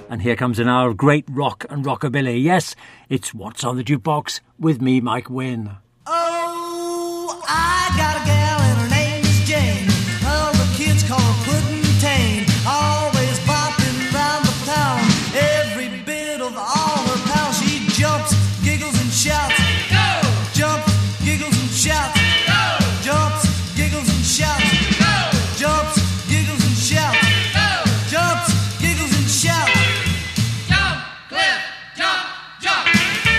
And here comes an hour of great rock and rockabilly. Yes, it's What's on the Jukebox with me, Mike Wynn. Oh, I got a gal and her name is Jane. All the kids call her Puddin' Always bopping round the town. Every bit of all her pals. She jumps, giggles and shouts. Go! Jumps, giggles and shouts. Go! Jumps, giggles and shouts. Go! Jumps, giggles and shouts. Go! Jumps, giggles and shouts. Jump, Cliff, jump, jump.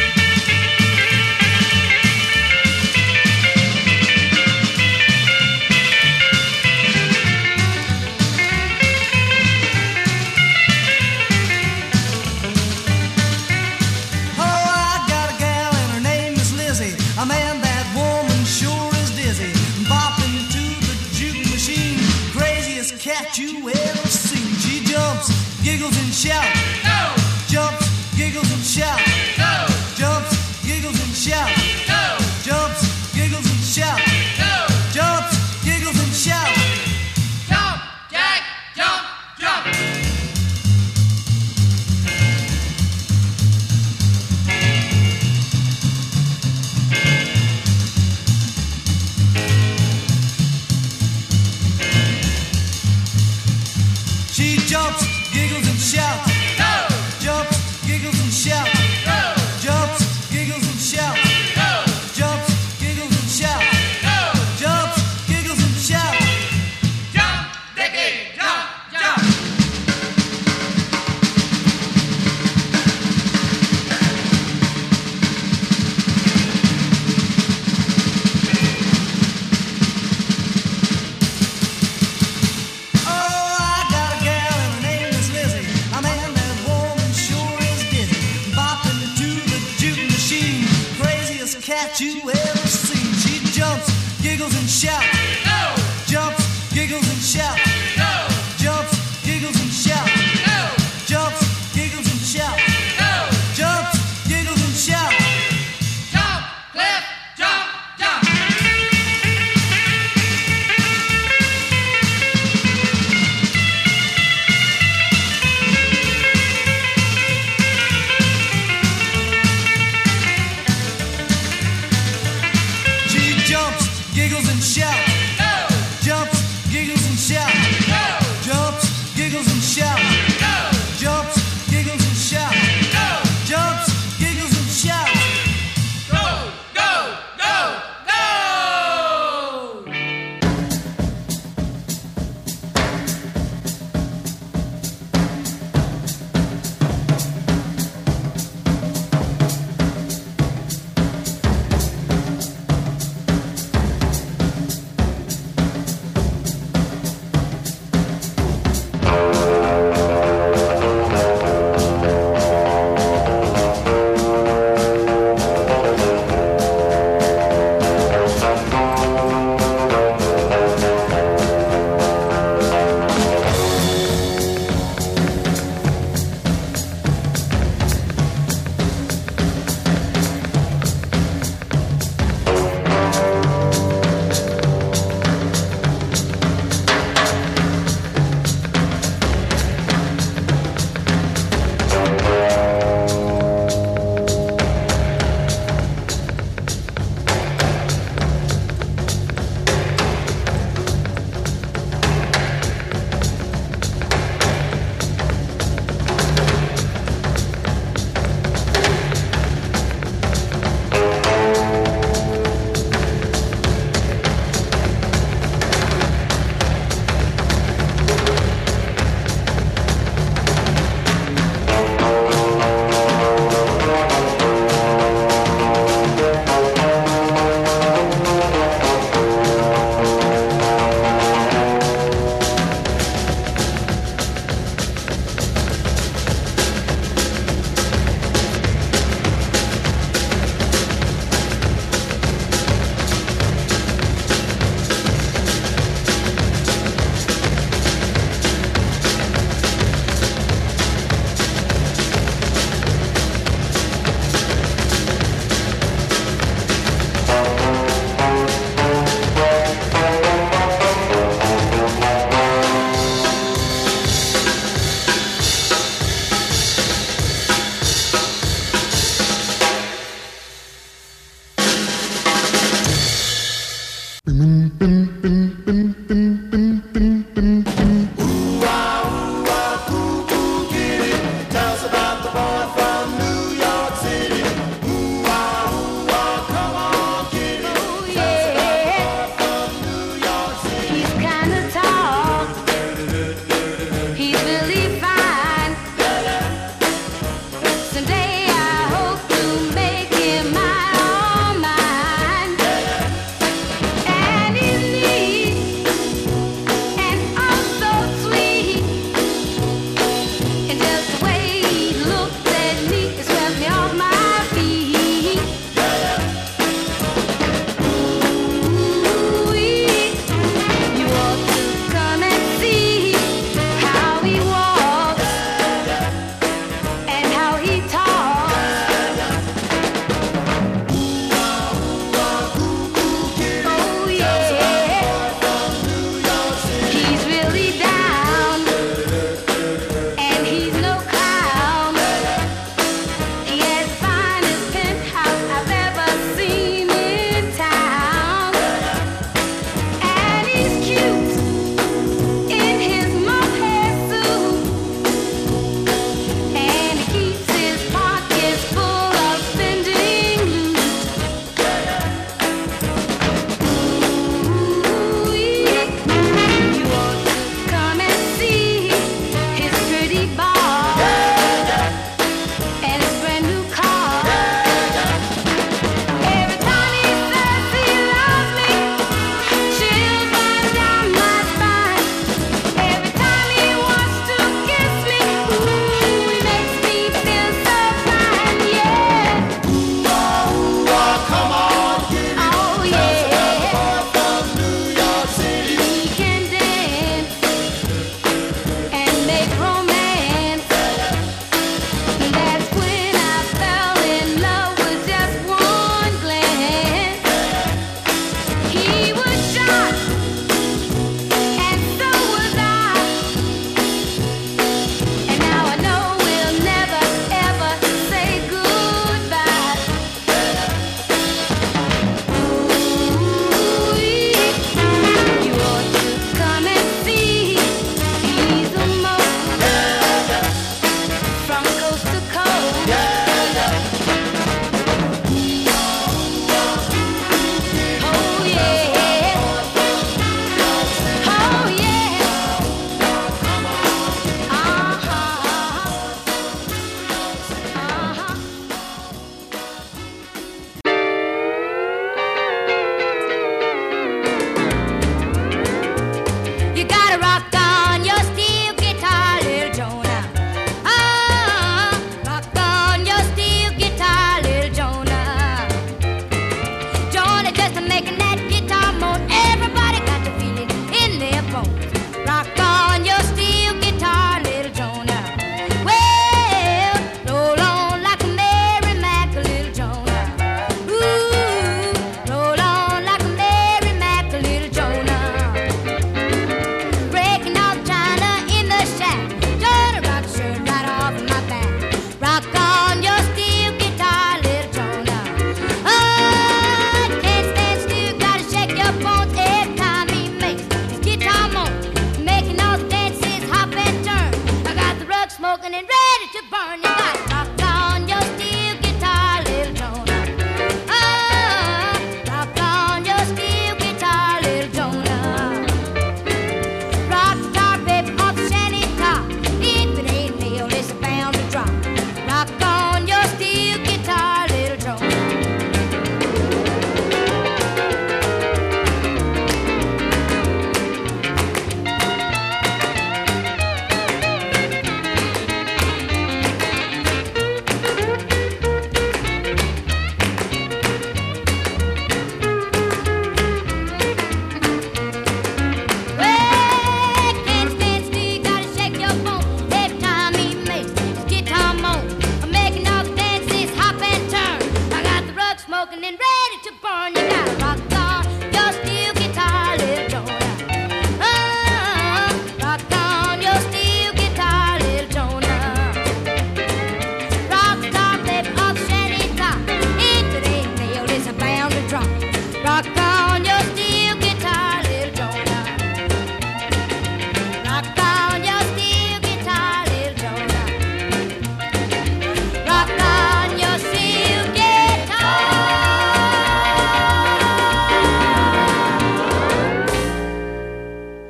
A man, that woman sure is dizzy, bopping to the juke machine, craziest cat you ever seen. She jumps, giggles and shouts. Go! Jumps, giggles and shouts. Go! Jumps, giggles and shouts. Go! Jumps, giggles and shouts. Go! Jumps, giggles and shouts. Jump, Jack, jump, jump. She jumps, giggles and shouts. Go! Jumps, giggles and shouts. Go! Jumps, giggles and shouts. Go! Jumps, giggles and shouts. Go! Jumps, giggles and shouts. Jump, Dickie, jump, jump. Oh, I got a gal and her name is Lizzie. A man, that woman sure is dizzy, bopping to the juke machine, craziest cat you ever seen. She jumps, giggles and shouts. Go! Jumps, giggles and shouts. Go! Jumps, giggles and shouts. Go! Jumps, giggles and shouts. Go! Jumps, giggles and shouts. Jump, Cliff, jump, jump. She jumps, giggles and shouts. Go! Jumps, giggles and shouts. Go! Jumps, giggles and shouts. Go! Jumps, giggles and shouts. Go! Jumps, giggles and shouts. Go, go, go, go!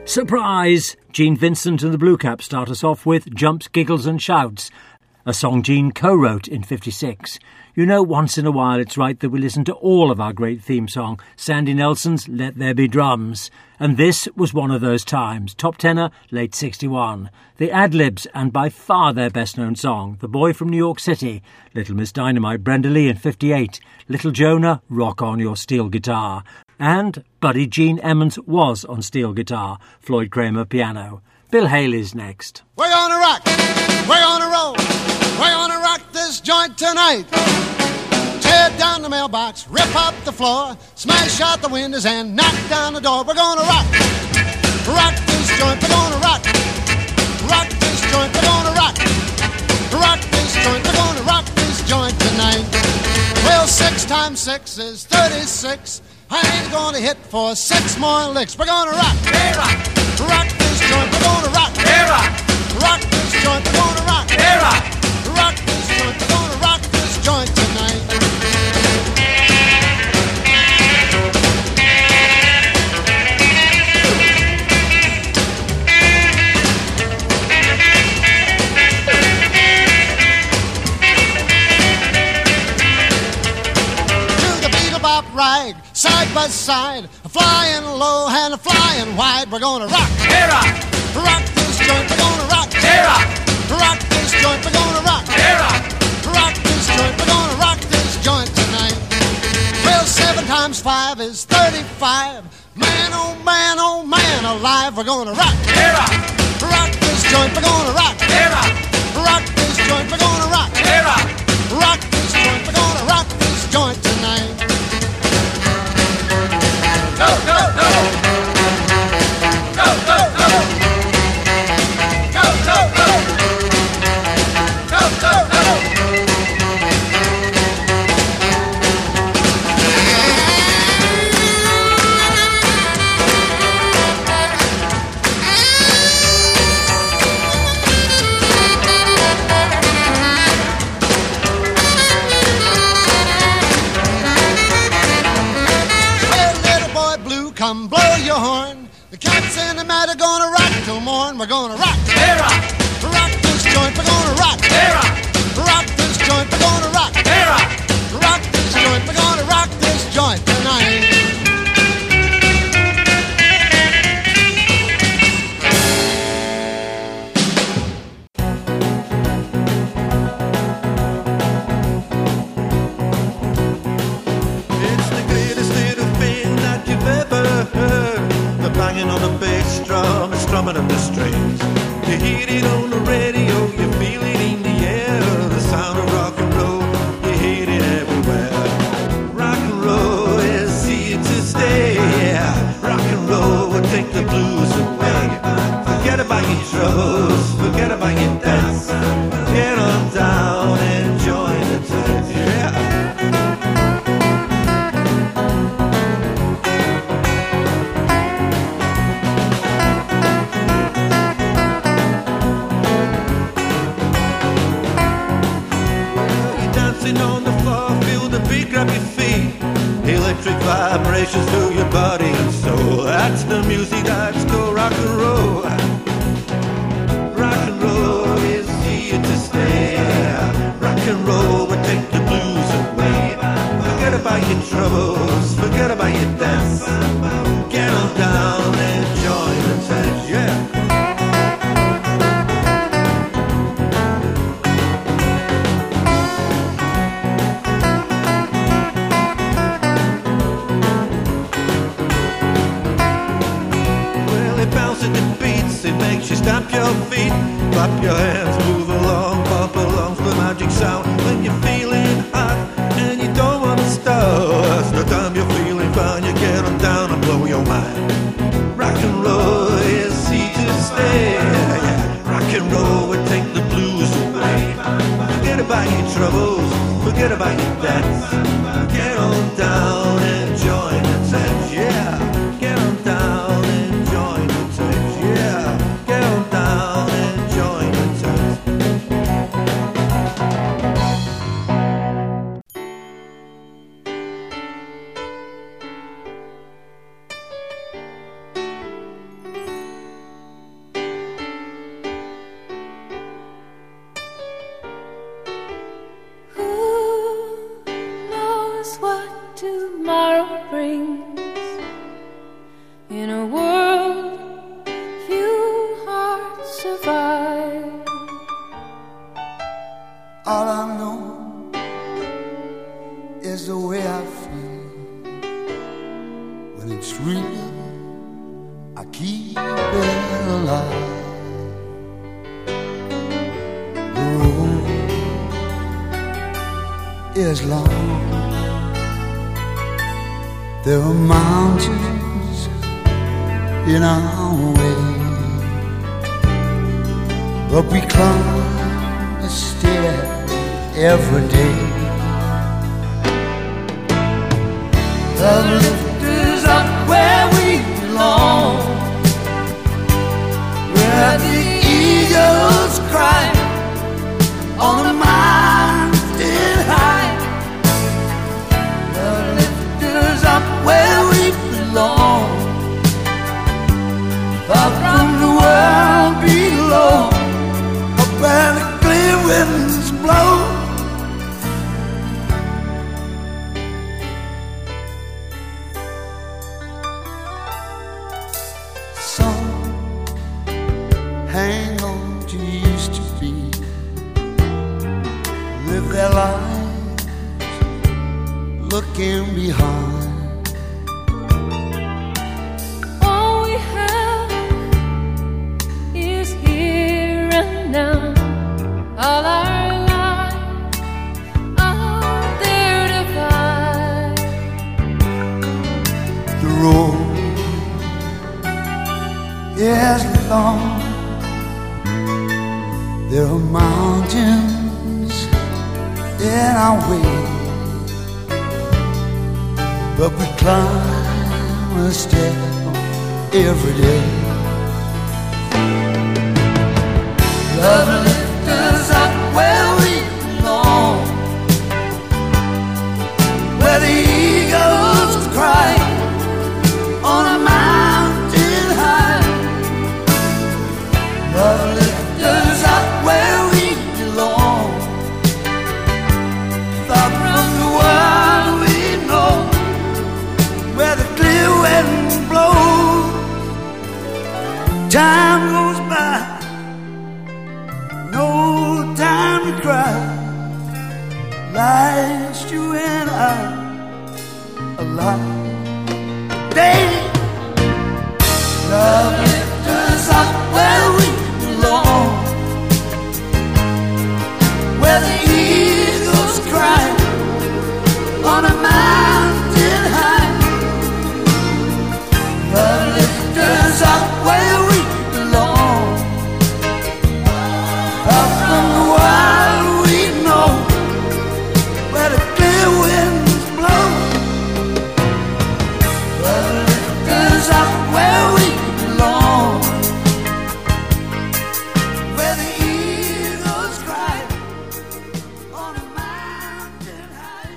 Surprise! Gene Vincent and the Blue Caps start us off with Jumps, Giggles and Shouts, a song Gene co-wrote in 56. You know, once in a while it's right that we listen to all of our great theme song, Sandy Nelson's Let There Be Drums. And this was one of those times. Top tenor, late 61. The Ad-Libs, and by far their best-known song, The Boy from New York City, Little Miss Dynamite, Brenda Lee in 58, Little Jonah, Rock On Your Steel Guitar. And Buddy Gene Emmons was on steel guitar, Floyd Kramer piano. Bill Haley's next. We're gonna rock, we're gonna roll, we're gonna rock this joint tonight. Tear down the mailbox, rip up the floor, smash out the windows and knock down the door. We're gonna rock this joint, we're gonna rock this joint, we're gonna rock this joint, we're gonna rock this joint tonight. Well, 6 times 6 is 36. I ain't gonna hit for 6 more licks. We're gonna rock, Hey, rock. rock this joint, we're gonna rock, Hey, rock. rock this joint, we're gonna rock, Hey, rock. rock this joint, we're gonna rock this joint tonight. Rag, side by side, a flying low and a flying wide. We're gonna rock, Hey, rock. rock this joint. We're gonna rock, Hey, rock. rock this joint. We're gonna rock, Hey, rock. rock this joint. We're gonna rock this joint tonight. Well, 7 times 5 is 35. Man, oh man, alive. We're gonna rock, Hey, rock. rock this joint. We're gonna rock, Hey, rock. rock this joint. We're gonna rock, Hey, rock. rock this joint. We're gonna rock this joint tonight. Go, go, go. Go, go, go. Go, go, go. Go, go, go. Come blow your horn. The cats in the mat are gonna rock till morn. We're gonna rock, Hey, rock. rock this joint. We're gonna rock, Hey, rock. rock this joint. We're gonna rock, Hey, rock. rock this joint. We're gonna rock this joint tonight. It's the greatest little thing that you've ever heard. The banging on the bass drum, and strumming of the strings. You hear it on the radio, you feel it in the air. The sound of rock and roll, you hear it everywhere. Rock and roll is here to stay. Rock and roll will take the blues away. Forget about your troubles, forget about your debts. Get on down and join the dance. Yeah. On the floor, feel the beat grab your feet. Electric vibrations through your body and soul. That's the music that's called rock and roll. Rock and roll is here to stay. Rock and roll will take the blues away. Forget about your troubles, forget about your dance. Get on down and join the dance, yeah. It makes you stamp your feet, clap your hands, move along, bump along to the magic sound. When you're feeling hot and you don't want to stop, that's the time you're feeling fine. You get on down and blow your mind. Rock and roll is here to stay. Yeah. Rock and roll will take the blues away. Forget about your troubles, forget about your debts. Get on down and join the dance, yeah. Get on down and join the dance, yeah. Get on down and join the dance. brings. In a world few hearts survive. All I know is the way I feel. When it's real, I keep it alive. The road is long. There are mountains in our way, but we climb a stair every day. Love lift us up where we belong, where the eagles cry on the mountain high. Love lift us up where we belong, far from the world below, up where the clear winds blow. Some hang on to used to be, live their lives looking behind. All we have is here and now. All our lives are there to find. The road is long. There are mountains in our way, but we climb a step every day. Love lifts us up where we belong, where the eagles cry on a mountain high. Love lifts us up where we belong, far from the world we know, where the clear wind blows. Time goes by, no time to cry. Life's you and I alive. Daily, love lifts us up where we belong, where the eagles cry on a mountain high. Love lifts us up where we belong, up from the world we know, where the clear winds blow. Love lifts us up where we belong, where the eagles cry on a mountain high.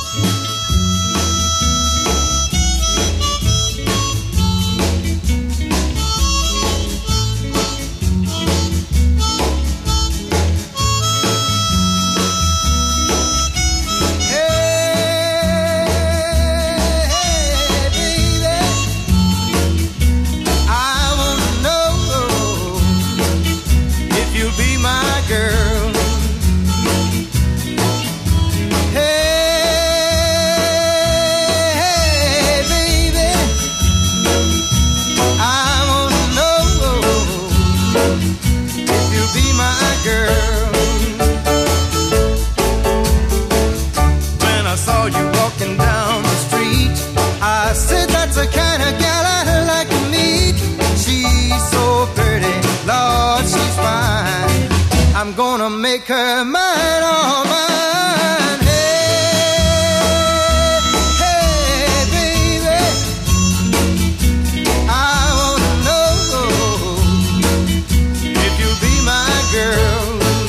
I'm gonna make her mine, all mine. Hey, hey, baby, I wanna know if you'll be my girl.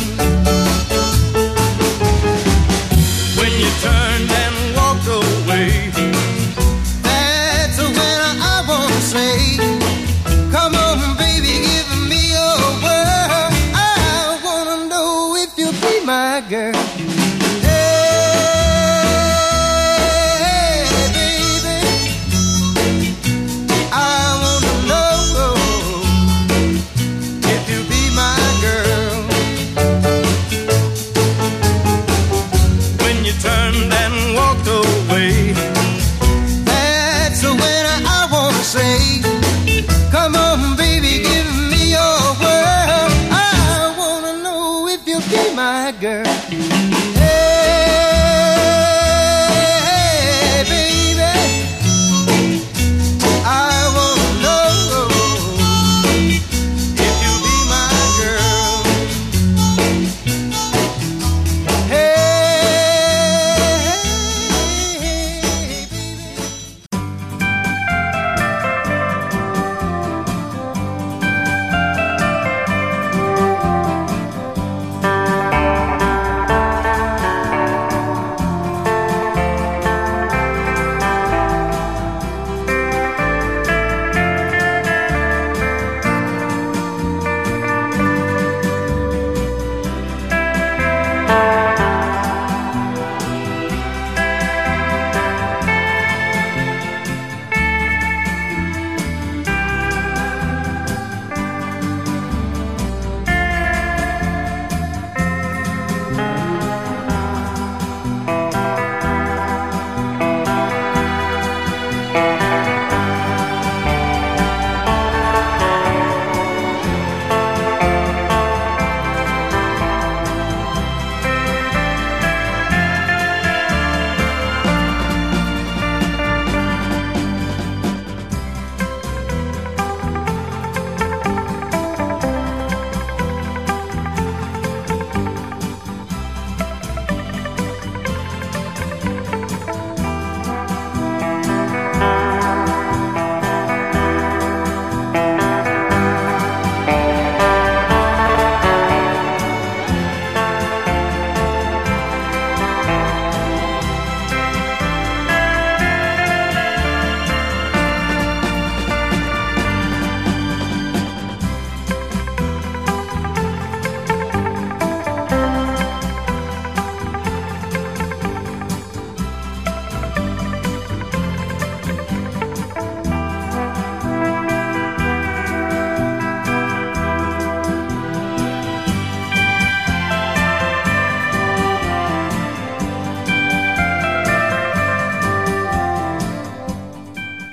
When you turned and walked away, that's when I wanna say, come on, baby, give me your word. I wanna know if you'll be my girl.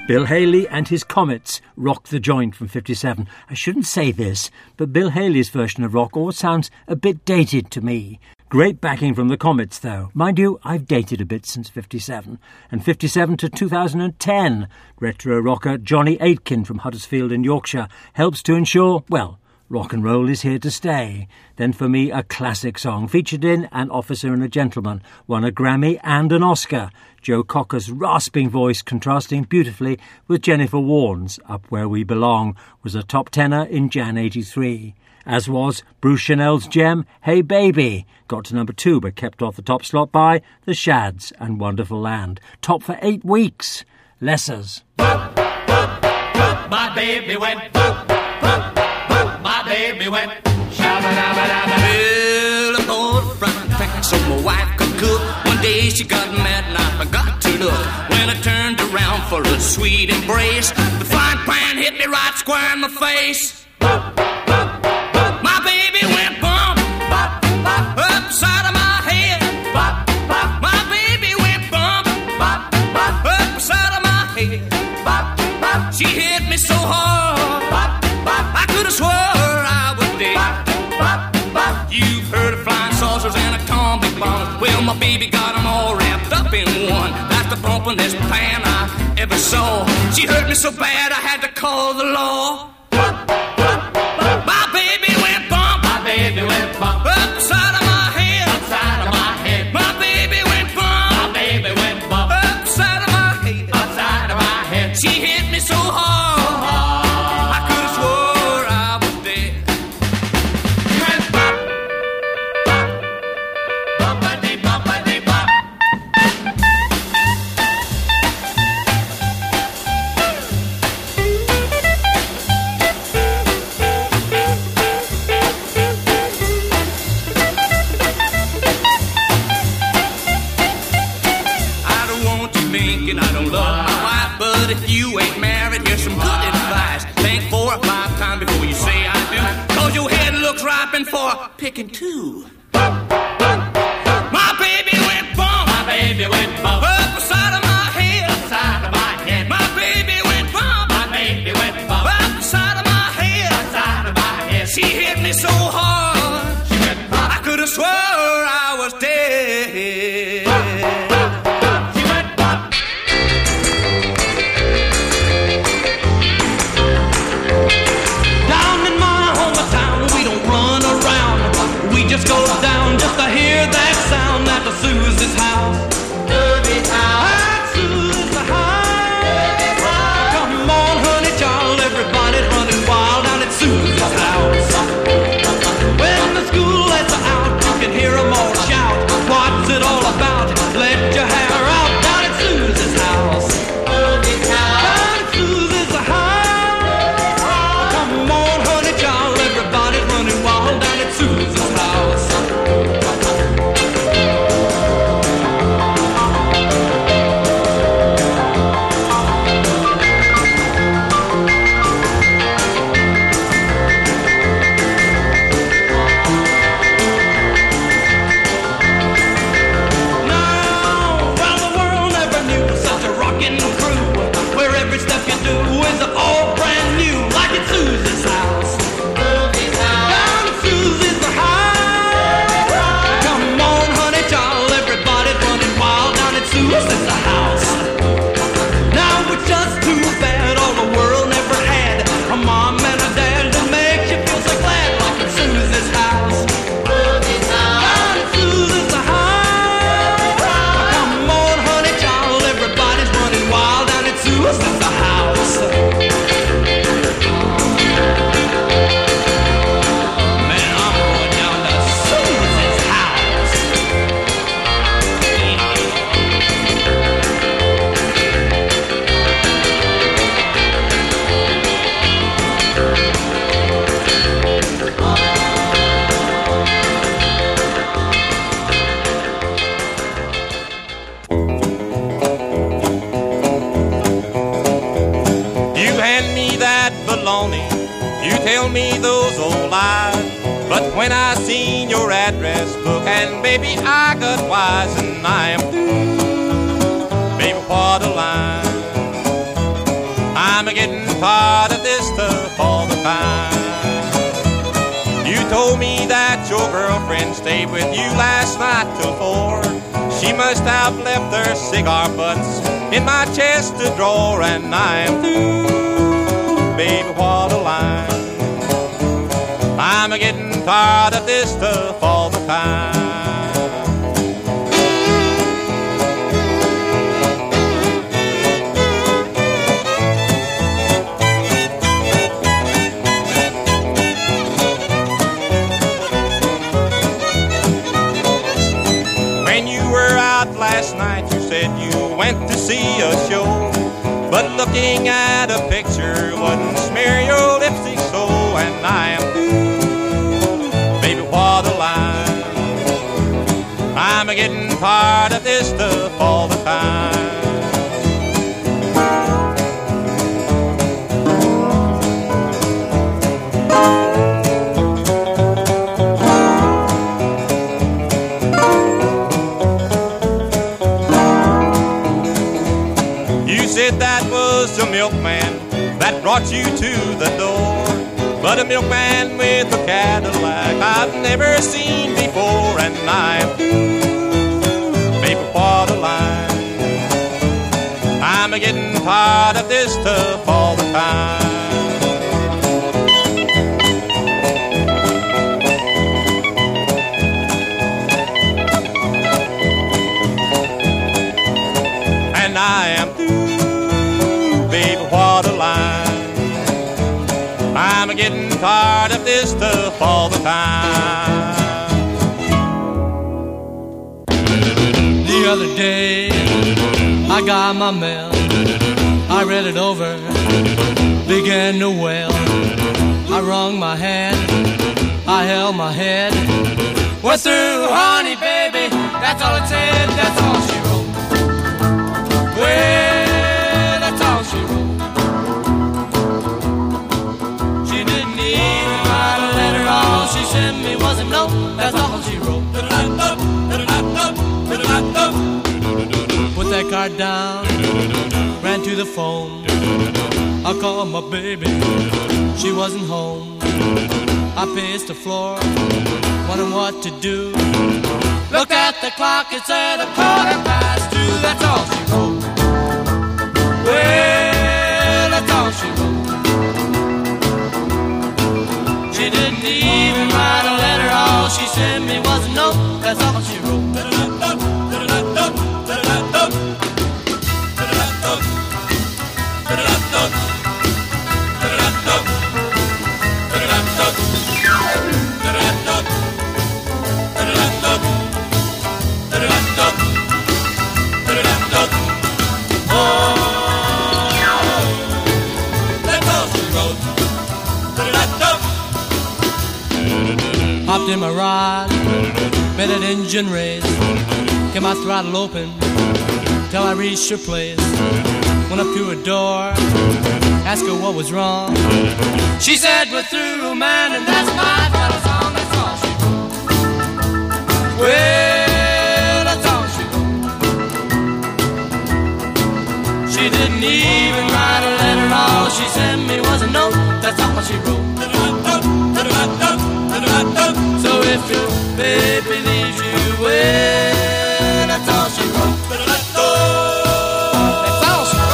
Bill Haley and his Comets, Rock the Joint from 57. I shouldn't say this, but Bill Haley's version of rock always sounds a bit dated to me. Great backing from the Comets, though. Mind you, I've dated a bit since 57. And 57 to 2010, retro rocker Johnny Aitken from Huddersfield in Yorkshire helps to ensure, well, rock and roll is here to stay. Then for me, a classic song featured in An Officer and a Gentleman, won a Grammy and an Oscar. Joe Cocker's rasping voice contrasting beautifully with Jennifer Warnes. Up Where We Belong was a top tenner in Jan 83. As was Bruce Chanel's gem, Hey Baby. Got to number 2 but kept off the top slot by The Shads and Wonderful Land. Top for 8 weeks. Lessers. My baby went boop, boop, boop. My baby went shabba-dabba-dabba. Well, I bought a frying pan so my wife could cook. One day she got mad and I forgot to look. When I turned around for a sweet embrace, the frying pan hit me right square in the face. My baby went bump, upside of my head. My baby went bump, upside of my head. She hit me so hard, I could have swore I was dead. You've heard of flying saucers and atomic bombs. Well, my baby got them all wrapped up in one. That's the bumpin'est pan I ever saw. She hurt me so bad I had to call the law. My baby went bump, upside of my head. My baby went bump, upside of my head. She hit me so hard, I could have swore I was dead. She went bump, bumpity, bumpity, bump. I don't love my wife, but if you ain't married, here's some good advice. Think 4 or 5 times before you say I do, 'cause your head looks ripe for picking two. My baby went bump, upside of my head. My baby went bump, upside of my head. She hit me so hard, I could have swore I was dead. Just go down just to hear that sound at the Susie's house. At Susie's house. Come on, honey, child, everybody's running wild down at Susie's house. When the school lets out, you can hear them all shout. What's it all about? Let your hair out down at Susie's house. Down at Susie's house. Come on, honey, child, everybody's running wild down at Susie's house. When I seen your address book, and baby, I got wise, and I am through. Baby, what a line. I'm getting tired of this stuff all the time. You told me that your girlfriend stayed with you last night till 4. She must have left their cigar butts in my chest of drawer, and I am through, baby, what a line. I'm getting tired of this stuff all the time. Last night you said you went to see a show, but looking at a picture wouldn't smear your lipstick so, and I am through, baby, what a line. I'm getting tired of this stuff all the time. Said that was the milkman that brought you to the door, but a milkman with a Cadillac I've never seen before, and I'm baby, what a line. I'm getting tired of this stuff all the time. And I am what a line. I'm getting tired of this stuff all the time. The other day I got my mail, I read it over, began to wail. I wrung my hand, I held my head. We're through, honey, baby, that's all it said, that's all she wrote. Well, that's all she wrote. All she sent me was a note, that's all she wrote. Put that card down, ran to the phone. I called my baby, she wasn't home. I paced the floor, wondering what to do. Looked at the clock, it said 2:15. That's all she wrote. Well, that's all she wrote. She didn't even write a letter, all she sent me was a note, that's all she wrote. Hopped in my ride, made an engine race, kept my throttle open till I reached her place. Went up to her door, asked her what was wrong. She said, we're through, man, and that's my fellow song. That's all she wrote. Well, that's all she wrote. She didn't even write a letter, all she sent me was a note. That's all she wrote. So if your baby leaves you, well, that's all she wrote. That's all she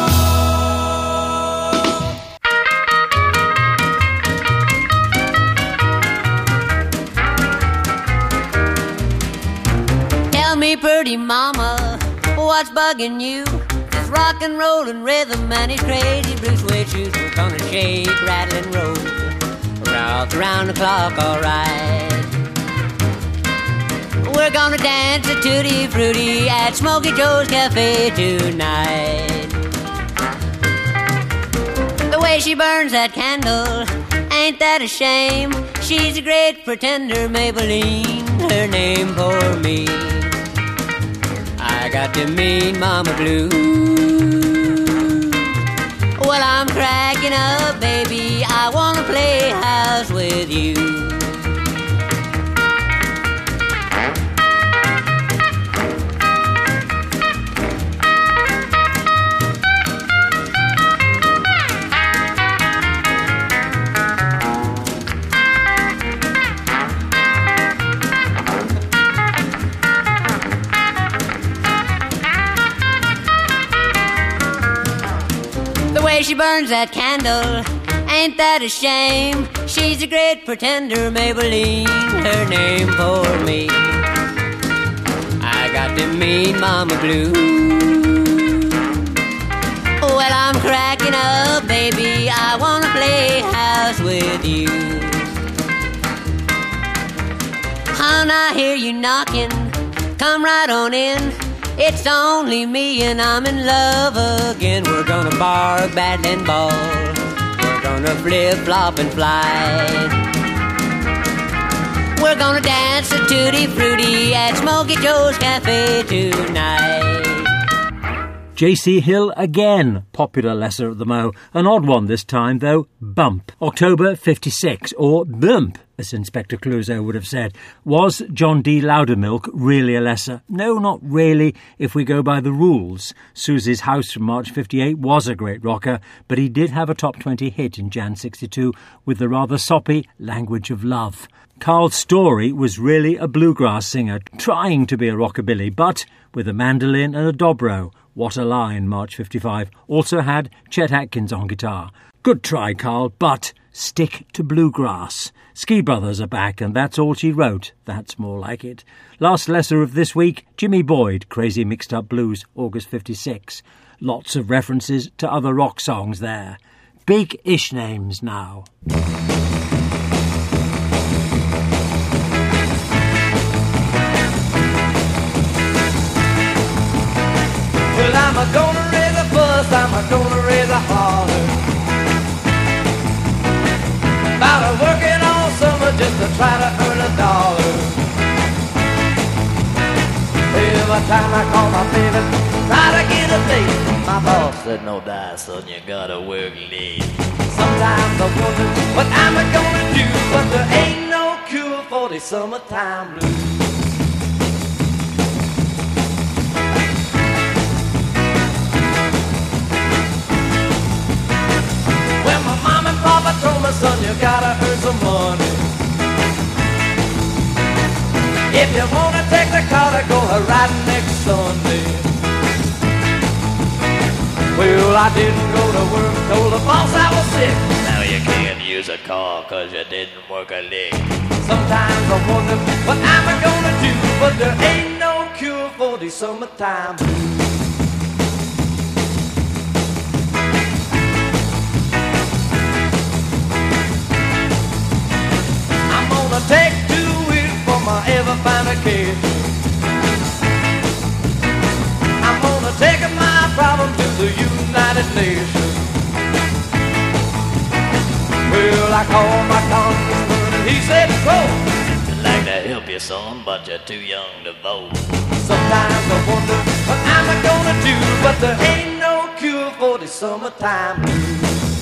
wrote. Tell me, pretty mama, what's bugging you? This rock and rollin' rhythm and his crazy blue suede shoes. We're gonna shake, rattle, and roll around the clock, alright. We're gonna dance a tutti frutti at Smokey Joe's Cafe tonight. The way she burns that candle, ain't that a shame? She's a great pretender, Maybelline, her name for me. I got the mean mama blues. Well, I'm cracking up, baby, I wanna play house with you. way she burns that candle, ain't that a shame? She's a great pretender, Maybelline, her name for me. I got the mean mama blues. Well, I'm cracking up, baby, I wanna play house with you. Hon, I hear you knocking, come right on in. It's only me and I'm in love again. We're gonna bark, battle and ball. We're gonna flip-flop and fly. We're gonna dance a tutti frutti at Smokey Joe's Cafe tonight. J.C. Hill again, popular lesser at the Mo. An odd one this time, though, Bump. October 56, or Bump, as Inspector Clouseau would have said. Was John D. Loudermilk really a lesser? No, not really, if we go by the rules. Susie's House from March 58 was a great rocker, but he did have a top 20 hit in Jan 62 with the rather soppy Language of Love. Carl Story was really a bluegrass singer, trying to be a rockabilly, but with a mandolin and a dobro. What a Line, March 55. Also had Chet Atkins on guitar. Good try, Carl, but stick to bluegrass. Ski Brothers are back, and that's all she wrote. That's more like it. Last lesser of this week, Jimmy Boyd, Crazy Mixed Up Blues, August 56. Lots of references to other rock songs there. Big-ish names now. Well, I'm gonna raise a fuss, I'm gonna raise a holler about working all summer just to try to earn $1. Every time I call my baby, try to get a date, my boss said, no die, son, you gotta work late. Sometimes I wonder what I'm gonna do, but there ain't no cure for the summertime blues. Papa told me, son, you gotta earn some money. If you wanna take the car to go riding next Sunday. Well, I didn't go to work, told the boss I was sick. Now you can't use a car cause you didn't work a lick. Sometimes I wonder what I'm gonna do, but there ain't no cure for the summertime blues. Take to it for my ever-fine occasion. I'm gonna take my problem to the United Nations. Well, I called my congressman and he said, quote, I'd like to help you, son, but you're too young to vote. Sometimes I wonder what I'm gonna do, but there ain't no cure for the summertime blues.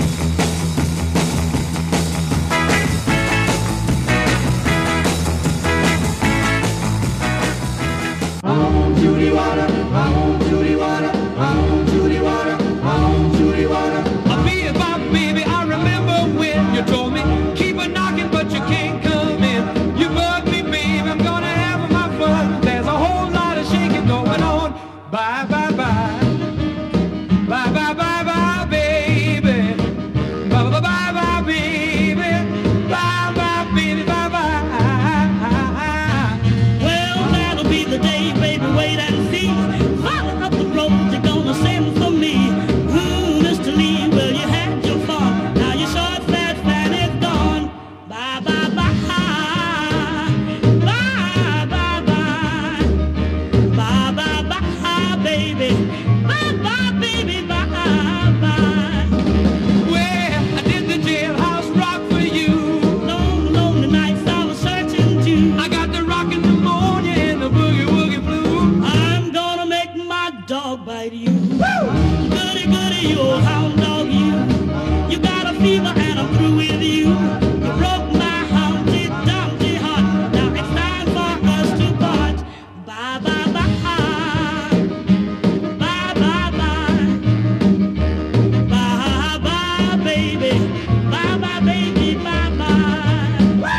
Judy water, Judy water, Judy water, Judy water. Baby, I remember when you told me keep a knocking, but you can't come in. You bugged me, baby, I'm gonna have my fun. There's a whole lot of shaking going on. Bye, bye, bye. Bye, bye, bye, bye, baby. Bye, bye, bye, bye, baby. Bye, bye, baby, bye, bye. Well, that'll be the day, baby, wait and see. Follow up the road you're gonna send for me. Ooh, Mr. Lee, well, you had your fun. Now your short, fat fan is gone. Bye, bye, bye. Bye, bye, bye. Bye, bye, bye, baby. Bye, bye, baby, bye, bye. Well, I did the jailhouse rock for you. Lonely nights I was searching too. I got the rock in the morning and the boogie woogie blue. I'm gonna make my dog bite you. Goody, goody, you old hound dog, you. You got a fever and I'm through with you. You broke my Humpty Dumpty heart. Now it's time for us to part. Bye, bye, bye. Bye, bye, bye. Bye, bye, baby. Bye, bye, baby. Bye, bye.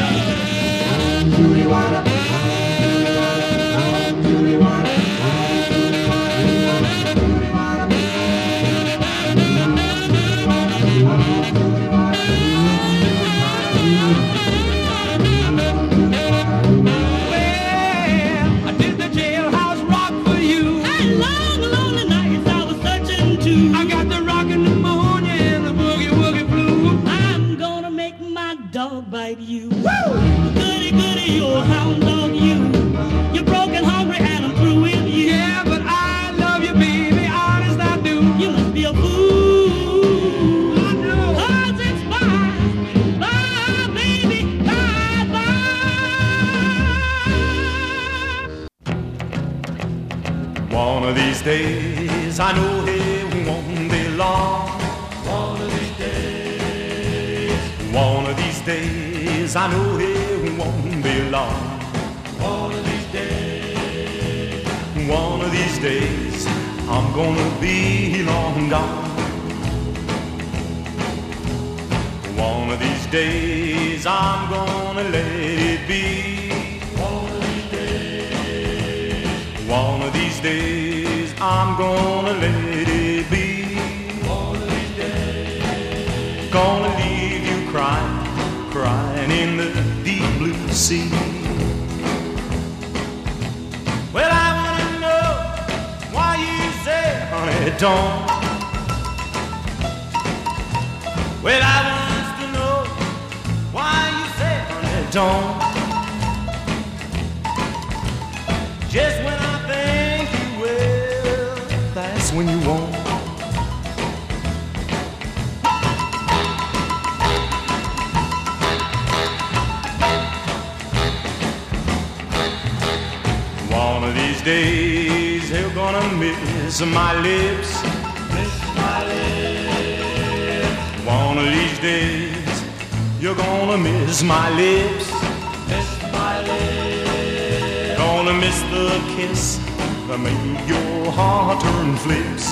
Judy water, Judy water, Judy water. I know it won't be long. One of these days, one of these days, I know it won't be long. One of these days, one of these days, I'm gonna be long gone. One of these days, I'm gonna let it be. One of these days, one of these days, I'm gonna let it be. One of these days, gonna leave you crying, crying in the deep blue sea. Well, I wanna know why you say, honey, don't. Well, I want to know why you say, honey, don't. Just when I think you will, that's when you won't. One of these days you're gonna miss my lips. Miss my lips. One of these days you're gonna miss my lips. Miss my lips. Gonna miss the kiss that made your heart turn flips.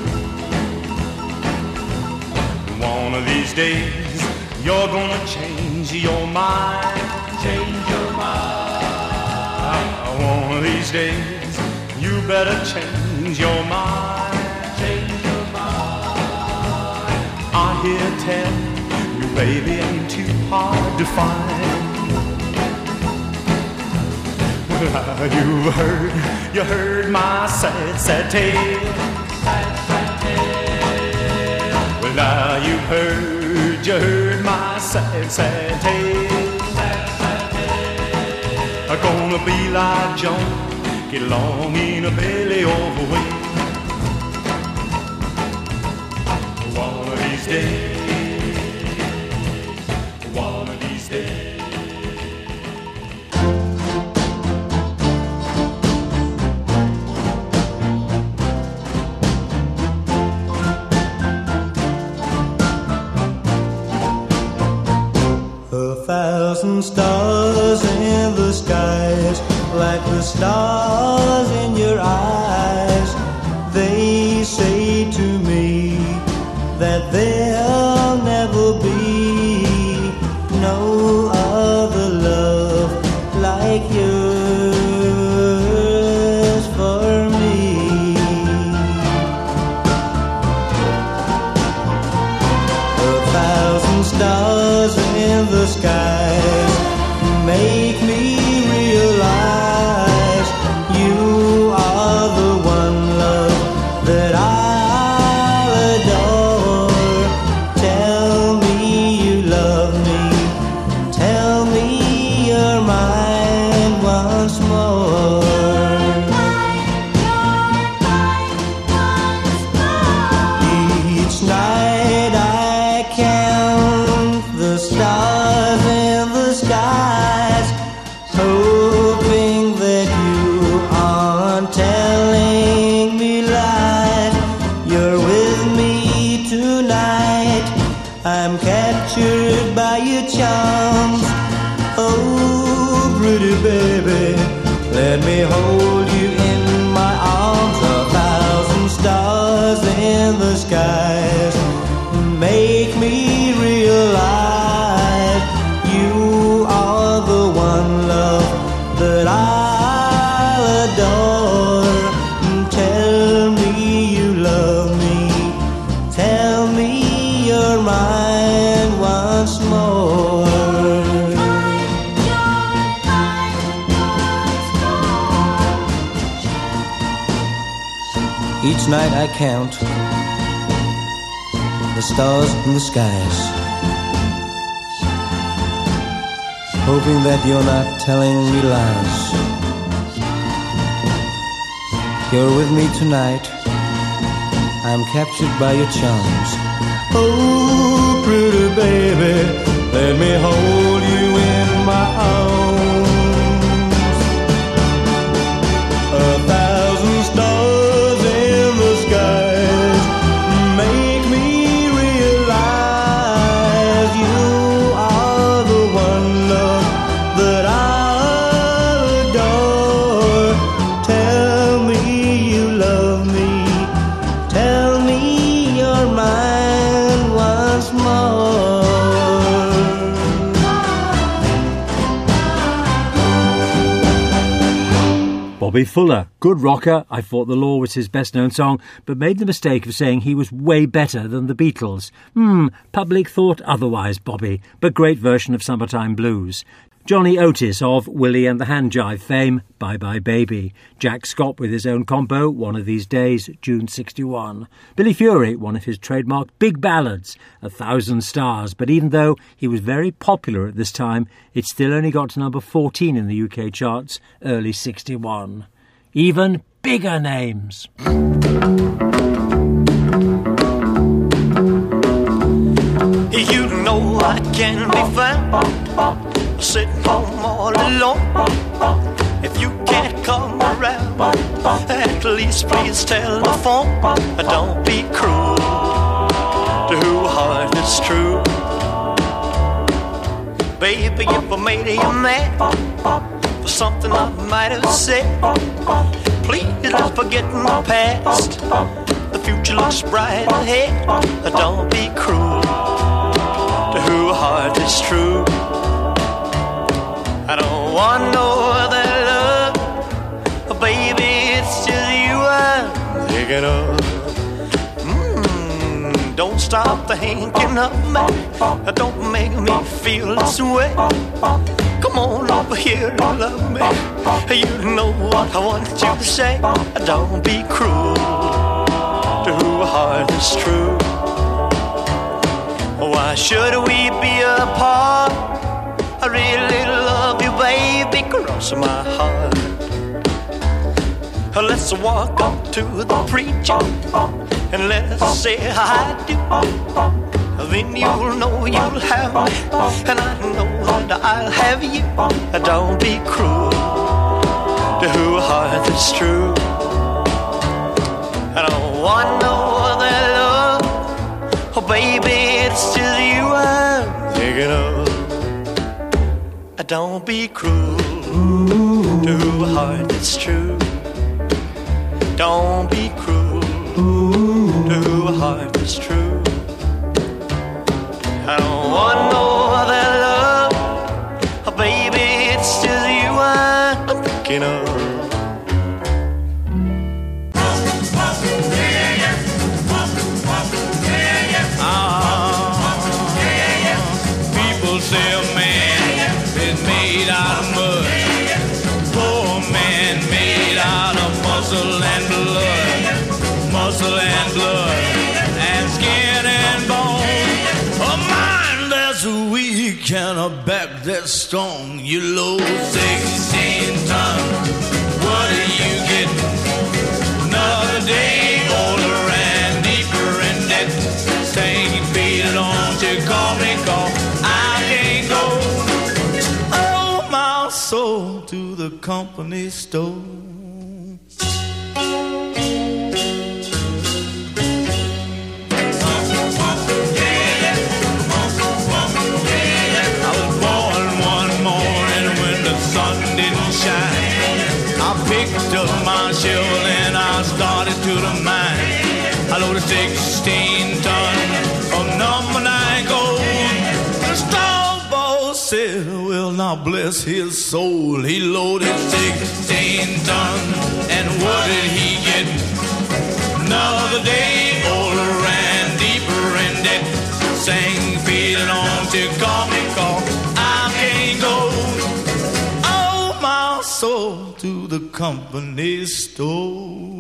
One of these days you're gonna change your mind. Change your mind. One of these days, you better change your mind. Change your mind. I hear tell you, baby, ain't too hard to find. Well, you heard my sad, sad tale. Sad, sad tale. Well, now you heard my sad, sad tale. Gonna be like John, get along in a belly overweight. One of these days, one of these days. A thousand stars in the skies, like the stars in your eyes. They say to me that there'll never be no other love like yours for me. A thousand stars in the skies make me realize you are the one love that I'll adore. Tell me you love me, tell me you're mine once more. Each night I count the stars in the skies, hoping that you aren't telling me lies. You're with me tonight, I'm captured by your charms. Oh, pretty baby, let me hold you in my arms. A thousand stars in the skies make me realize you are the one love that I'll adore. Tell me you love me, tell me you're mine once more. Each night I count the stars in the skies, hoping that you're not telling me lies. You're with me tonight, I'm captured by your charms. Oh, pretty baby, let me hold you in my arms. A thousand stars in the sky Bobby Fuller, good rocker. I thought The Law was his best-known song, but made the mistake of saying he was way better than the Beatles. Public thought otherwise, Bobby, but great version of Summertime Blues. Johnny Otis of Willie and the Handjive fame, Bye Bye Baby. Jack Scott with his own compo, One of These Days, June 61. Billy Fury, one of his trademark big ballads, 1,000 Stars, but even though he was very popular at this time, it still only got to number 14 in the UK charts, early 61. Even bigger names. You know I can be found sitting home all alone. If you can't come around, at least please telephone. Don't be cruel to who heart is true. Baby, if I made you mad for something I might have said, please don't forget my past. The future looks bright ahead. Don't be cruel to who heart is true. I don't want no other love, baby, it's just you I'm thinking of. Don't stop thinking of me, don't make me feel this way. Come on over here and love me, you know what I want you to say. Don't be cruel to who heart is true. Why should we be apart? I really love you, baby, cross my heart. Let's walk up to the preacher and let's say I do. Then you'll know you'll have me, and I know that I'll have you. Don't be cruel to who heart is true. I don't want no other love, oh baby, it's just you I'm thinking of. Don't be cruel to who heart is true. Don't be cruel to who heart is true. I don't want no other love, oh baby, it's just you I'm thinking of. People say a man is made out of mud. Poor man made out of muscle and blood. Muscle and blood and skin and bone. A mind that's weak and a back that's strong. You load 16 tons. What are you getting? Another day older and deeper in debt. Saying beat it on to call me call. I can't go. Oh, my soul to the company store. I was born one morning when the sun didn't shine. I picked up my shovel and I started to the mine. I loaded 16 tons of number 9 gold. The star boss said, well, now bless his soul. He loaded 16 tons, and what did he get? Another day older and deeper in debt. Sang feeding on to call me call. I can't go. Oh, my soul to the company store.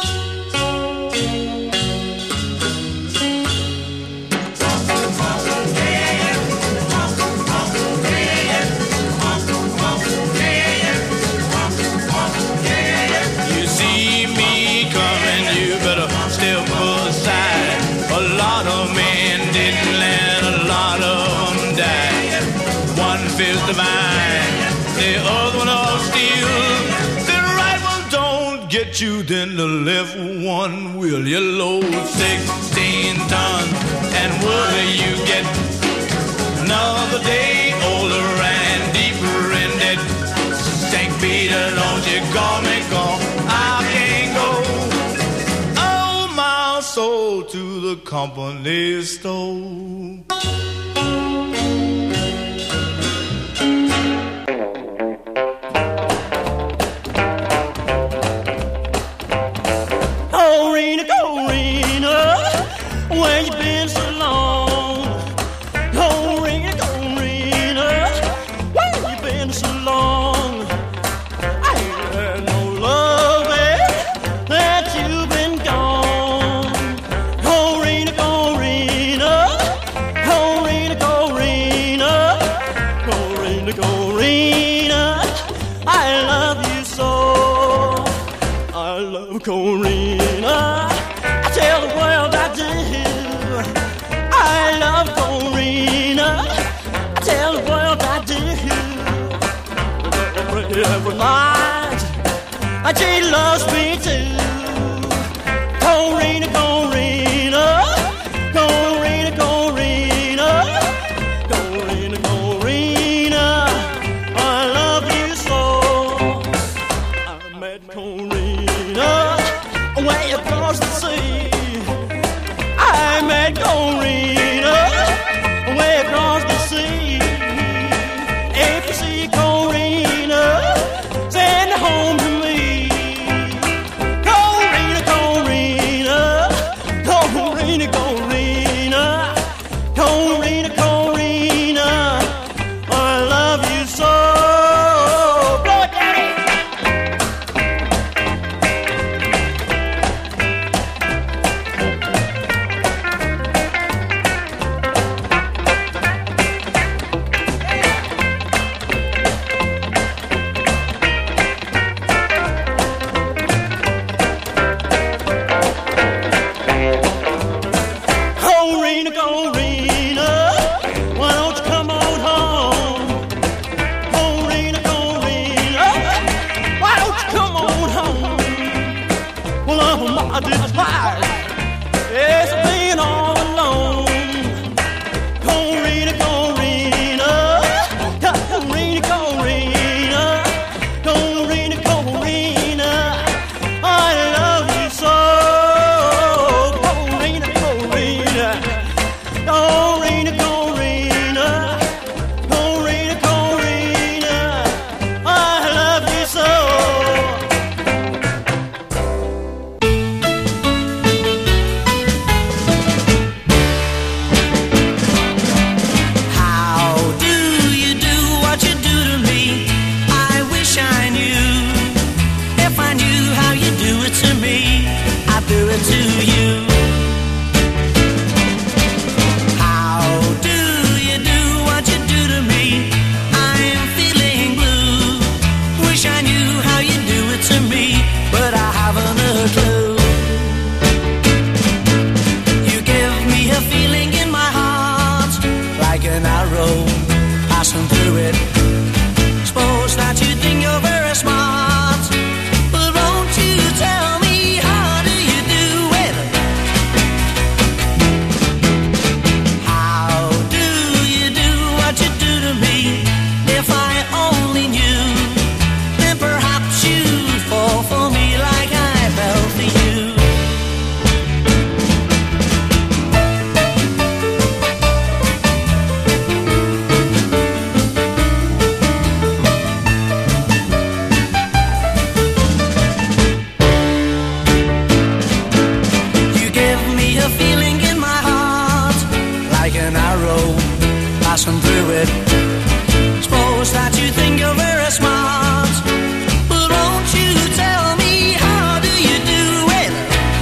Divine, the other one of steel. The right one don't get you, then the left one will. You load 16 tons, and what do you get? Another day older and deeper in debt. St. Peter, don't you call me call. I can't go. Oh, my soul to the company store. different minds. And she loves me too. Corina, Corina, Corina, Corina, Corina, Corina, I love you so. I met Corina way across the sea. I met Corina way across the sea. If you see Corina, send her home to me. Corina, Corina, Corina, Corina, Corina, Corina, I love you so. Blow it, Daddy. Corina, Corina, why don't you come on home? Corina, Corina, why don't you come on home? Well, I'm mighty tired, yes, being all alone. Corina, Corina, Corina, Corina, Corina, Corina, I love you so. Corina, Corina, Corina, Corina, Corina, Corina, I love you so. How do you do what you do to me? I wish I knew. If I knew how you do it to me, I'd do it to you. How do you do what you do to me? I'm feeling blue. Wish I knew how you do it to me, but I haven't a clue. You give me a feeling in my heart, like an arrow passing through it. Suppose that you think you're very smart, but won't you tell me how do you do it? How do you do what you do to me? If I only knew, then perhaps you'd fall for me like I fell for you. You give me a feeling in my heart, like an arrow passing through it. Suppose that you think you're very smart, but won't you tell me how do you do it?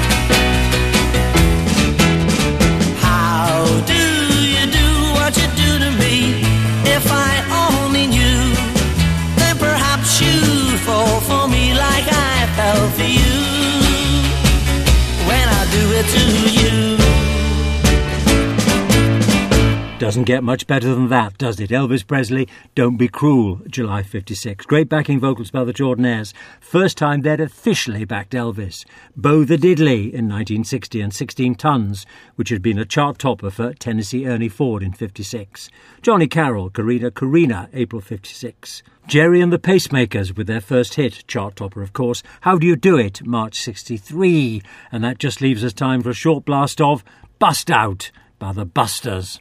How do you do what you do to me? If I only knew, then perhaps you'd fall for me like I fell for you when I do it to you. Doesn't get much better than that, does it? Elvis Presley, Don't Be Cruel, July 56. Great backing vocals by the Jordanaires. First time they'd officially backed Elvis. Bo the Diddley in 1960 and 16 Tons, which had been a chart topper for Tennessee Ernie Ford in 56. Johnny Carroll, Corina, Corina, April 56. Jerry and the Pacemakers with their first hit, chart topper of course, How Do You Do It, March 63. And that just leaves us time for a short blast of Bust Out by the Busters.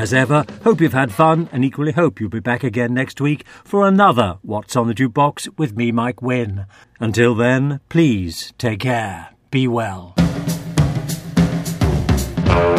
As ever, hope you've had fun and equally hope you'll be back again next week for another What's on the Jukebox with me, Mike Wynne. Until then, please take care. Be well.